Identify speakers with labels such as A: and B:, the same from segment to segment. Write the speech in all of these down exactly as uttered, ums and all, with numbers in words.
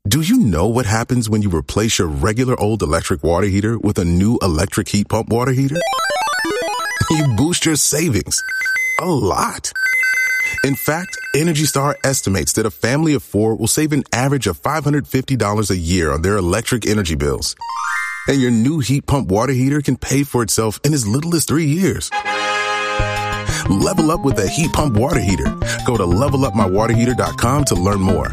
A: Do you know what happens when you replace your regular old electric water heater with a new electric heat pump water heater? You boost your savings a lot. In fact, Energy Star estimates that a family of four will save an average of five hundred fifty dollars a year on their electric energy bills. And your new heat pump water heater can pay for itself in as little as three years. Level up with a heat pump water heater. Go to level up my water heater dot com to learn more.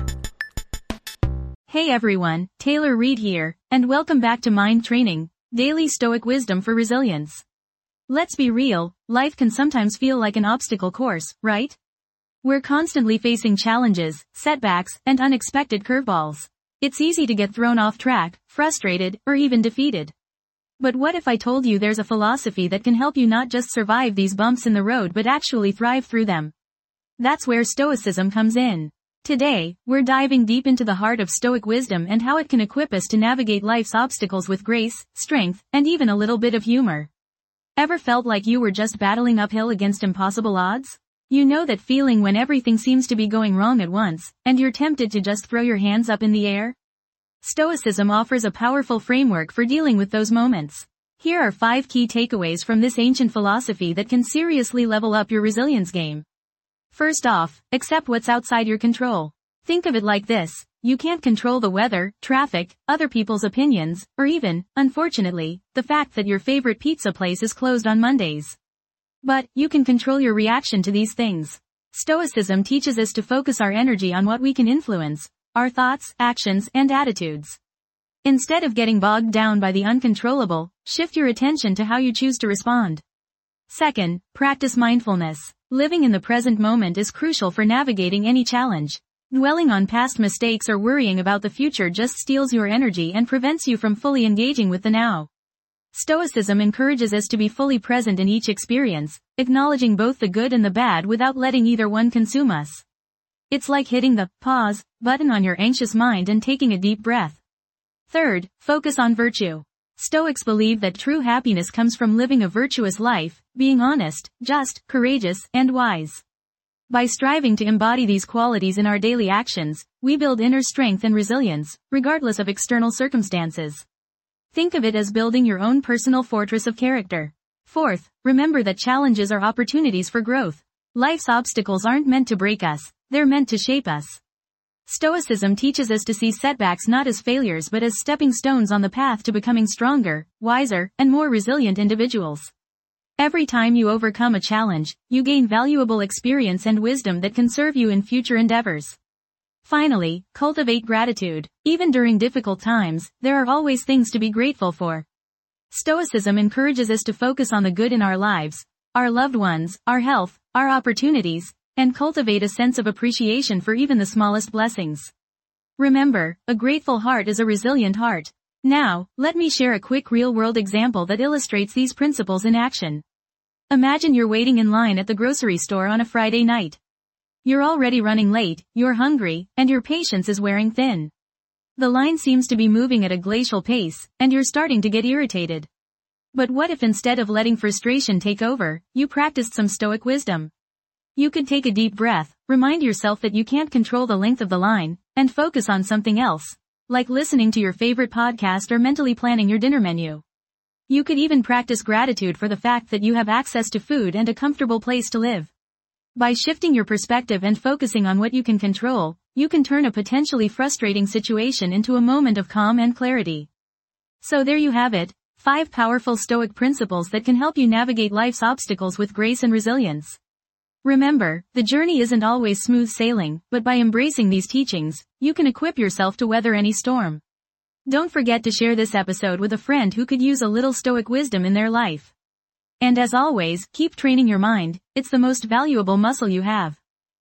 B: Hey everyone, Taylor Reed here, and welcome back to Mind Training, Daily Stoic Wisdom for Resilience. Let's be real, life can sometimes feel like an obstacle course, right? We're constantly facing challenges, setbacks, and unexpected curveballs. It's easy to get thrown off track, frustrated, or even defeated. But what if I told you there's a philosophy that can help you not just survive these bumps in the road but actually thrive through them? That's where Stoicism comes in. Today, we're diving deep into the heart of Stoic wisdom and how it can equip us to navigate life's obstacles with grace, strength, and even a little bit of humor. Ever felt like you were just battling uphill against impossible odds? You know that feeling when everything seems to be going wrong at once, and you're tempted to just throw your hands up in the air? Stoicism offers a powerful framework for dealing with those moments. Here are five key takeaways from this ancient philosophy that can seriously level up your resilience game. First off, accept what's outside your control. Think of it like this: you can't control the weather, traffic, other people's opinions, or even, unfortunately, the fact that your favorite pizza place is closed on Mondays. But, you can control your reaction to these things. Stoicism teaches us to focus our energy on what we can influence, our thoughts, actions, and attitudes. Instead of getting bogged down by the uncontrollable, shift your attention to how you choose to respond. Second, practice mindfulness. Living in the present moment is crucial for navigating any challenge. Dwelling on past mistakes or worrying about the future just steals your energy and prevents you from fully engaging with the now. Stoicism encourages us to be fully present in each experience, acknowledging both the good and the bad without letting either one consume us. It's like hitting the pause button on your anxious mind and taking a deep breath. Third, focus on virtue. Stoics believe that true happiness comes from living a virtuous life, being honest, just, courageous, and wise. By striving to embody these qualities in our daily actions, we build inner strength and resilience, regardless of external circumstances. Think of it as building your own personal fortress of character. Fourth, remember that challenges are opportunities for growth. Life's obstacles aren't meant to break us, they're meant to shape us. Stoicism teaches us to see setbacks not as failures but as stepping stones on the path to becoming stronger, wiser, and more resilient individuals. Every time you overcome a challenge, you gain valuable experience and wisdom that can serve you in future endeavors. Finally, cultivate gratitude. Even during difficult times, there are always things to be grateful for. Stoicism encourages us to focus on the good in our lives, our loved ones, our health, our opportunities, and cultivate a sense of appreciation for even the smallest blessings. Remember, a grateful heart is a resilient heart. Now, let me share a quick real-world example that illustrates these principles in action. Imagine you're waiting in line at the grocery store on a Friday night. You're already running late, you're hungry, and your patience is wearing thin. The line seems to be moving at a glacial pace, and you're starting to get irritated. But what if instead of letting frustration take over, you practiced some Stoic wisdom? You could take a deep breath, remind yourself that you can't control the length of the line, and focus on something else, like listening to your favorite podcast or mentally planning your dinner menu. You could even practice gratitude for the fact that you have access to food and a comfortable place to live. By shifting your perspective and focusing on what you can control, you can turn a potentially frustrating situation into a moment of calm and clarity. So there you have it, five powerful Stoic principles that can help you navigate life's obstacles with grace and resilience. Remember, the journey isn't always smooth sailing, but by embracing these teachings, you can equip yourself to weather any storm. Don't forget to share this episode with a friend who could use a little Stoic wisdom in their life. And as always, keep training your mind, it's the most valuable muscle you have.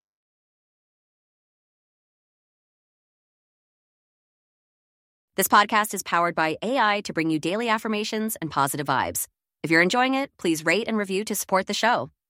C: This podcast is powered by A I to bring you daily affirmations and positive vibes. If you're enjoying it, please rate and review to support the show.